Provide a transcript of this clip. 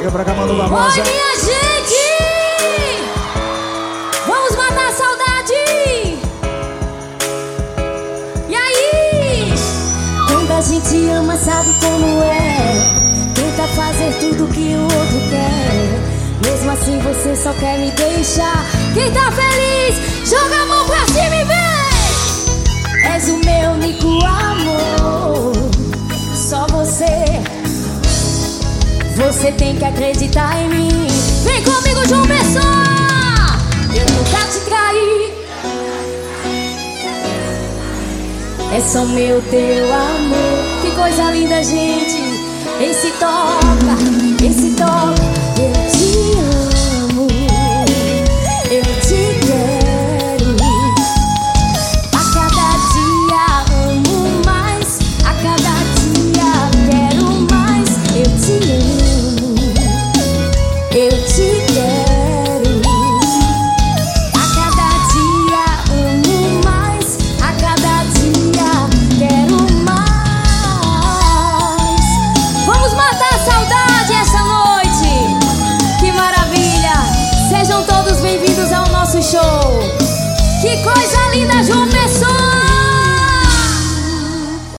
Chega pra cá, Manu Barbosa. Oi, minha gente! Vamos matar a saudade! E aí? Quando a gente ama, sabe como é. Tenta fazer tudo que o outro quer. Mesmo assim você só quer me deixar. Quem tá feliz, joga a mão pra cima e vem! És o meu único amor. Só você. Você tem que acreditar em mim. Vem comigo, João Pessoa. Eu nunca te traí. É só meu, teu amor. Que coisa linda, gente. Esse toca, esse toca. Eu te amo, eu te quero. A cada dia amo mais. A cada dia quero mais. Eu te amo, eu te quero. A cada dia amo mais. A cada dia quero mais. Vamos matar a saudade essa noite. Que maravilha. Sejam todos bem-vindos ao nosso show. Que coisa linda, João Pessoa.